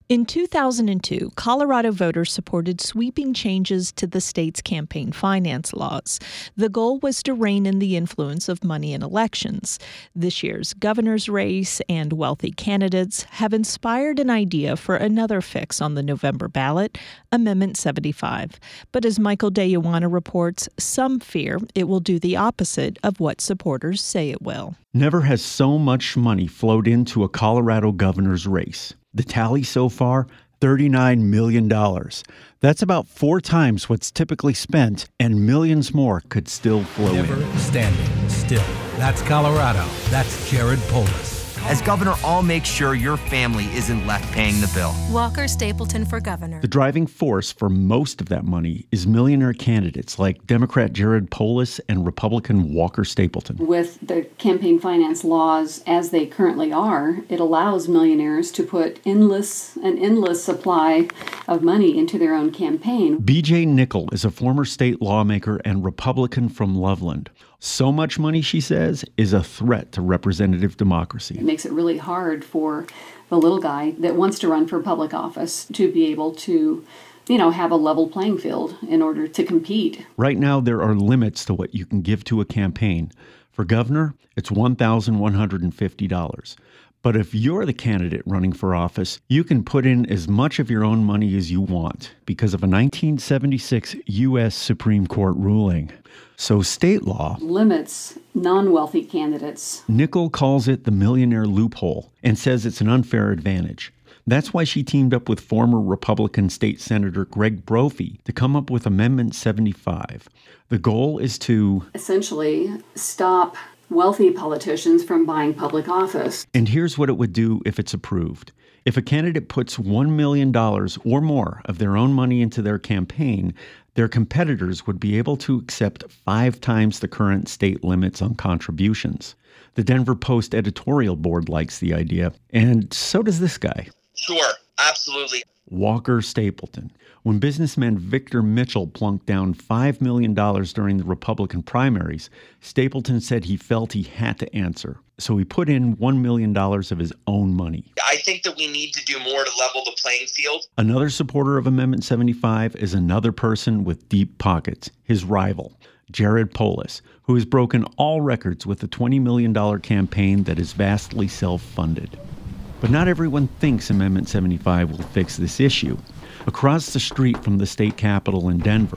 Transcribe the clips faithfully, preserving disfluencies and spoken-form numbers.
In two thousand two, Colorado voters supported sweeping changes to the state's campaign finance laws. The goal was to rein in the influence of money in elections. This year's governor's race and wealthy candidates have inspired an idea for another fix on the November ballot, Amendment seventy-five. But as Michael De Ioanna reports, some fear it will do the opposite of what supporters say it will. Never has so much money flowed into a Colorado governor's race. The tally so far, thirty-nine million dollars. That's about four times what's typically spent, and millions more could still flow Never in. Never standing still. That's Colorado. That's Jared Polis. As governor, I'll make sure your family isn't left paying the bill. Walker Stapleton for governor. The driving force for most of that money is millionaire candidates like Democrat Jared Polis and Republican Walker Stapleton. With the campaign finance laws as they currently are, it allows millionaires to put endless an endless supply of money into their own campaign. B J Nickel is a former state lawmaker and Republican from Loveland. So much money, she says, is a threat to representative democracy. It makes it really hard for the little guy that wants to run for public office to be able to, you know, have a level playing field in order to compete. Right now, there are limits to what you can give to a campaign. For governor, it's one thousand one hundred fifty dollars. But if you're the candidate running for office, you can put in as much of your own money as you want because of a nineteen seventy-six U S Supreme Court ruling. So state law limits non-wealthy candidates. Nickel calls it the millionaire loophole and says it's an unfair advantage. That's why she teamed up with former Republican State Senator Greg Brophy to come up with Amendment seventy-five. The goal is to essentially stop wealthy politicians from buying public office. And here's what it would do if it's approved. If a candidate puts one million dollars or more of their own money into their campaign, their competitors would be able to accept five times the current state limits on contributions. The Denver Post editorial board likes the idea, and so does this guy. Sure, absolutely. Walker Stapleton. When businessman Victor Mitchell plunked down five million dollars during the Republican primaries, Stapleton said he felt he had to answer. So he put in one million dollars of his own money. I think that we need to do more to level the playing field. Another supporter of Amendment seventy-five is another person with deep pockets, his rival, Jared Polis, who has broken all records with a twenty million dollars campaign that is vastly self-funded. But not everyone thinks Amendment seventy-five will fix this issue. Across the street from the state capitol in Denver,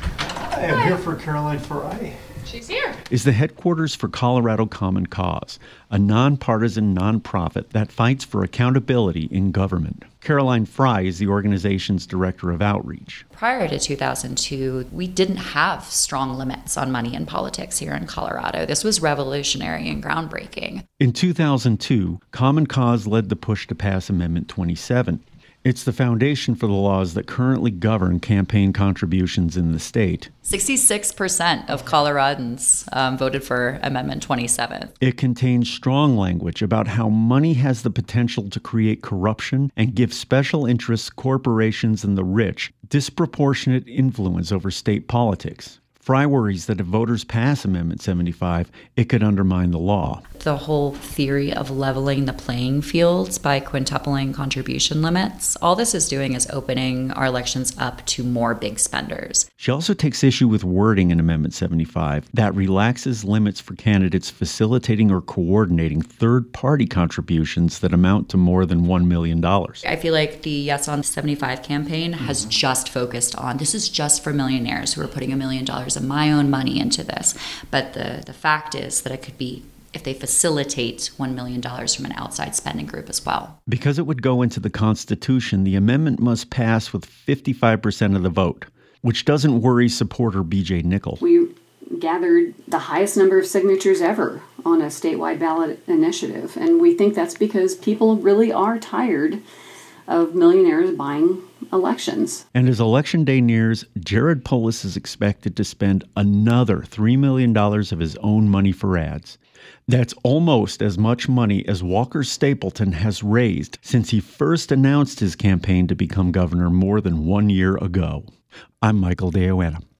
I am here for Caroline Fry. She's here. Is the headquarters for Colorado Common Cause, a nonpartisan nonprofit that fights for accountability in government. Caroline Fry is the organization's director of outreach. Prior to two thousand two, we didn't have strong limits on money in politics here in Colorado. This was revolutionary and groundbreaking. In two thousand two, Common Cause led the push to pass Amendment twenty-seven. It's the foundation for the laws that currently govern campaign contributions in the state. sixty-six percent of Coloradans um, voted for Amendment twenty-seven. It contains strong language about how money has the potential to create corruption and give special interests, corporations, and the rich disproportionate influence over state politics. Fry worries that if voters pass Amendment seventy-five, it could undermine the law. The whole theory of leveling the playing fields by quintupling contribution limits, all this is doing is opening our elections up to more big spenders. She also takes issue with wording in Amendment seventy-five that relaxes limits for candidates facilitating or coordinating third-party contributions that amount to more than one million dollars. I feel like the Yes on seventy-five campaign has just focused on, this is just for millionaires who are putting a million dollars of my own money into this. But the, the fact is that it could be if they facilitate one million dollars from an outside spending group as well. Because it would go into the Constitution, the amendment must pass with fifty-five percent of the vote, which doesn't worry supporter B J Nickel. We gathered the highest number of signatures ever on a statewide ballot initiative, and we think that's because people really are tired of millionaires buying elections. And as Election Day nears, Jared Polis is expected to spend another three million dollars of his own money for ads. That's almost as much money as Walker Stapleton has raised since he first announced his campaign to become governor more than one year ago. I'm Michael De Ioanna.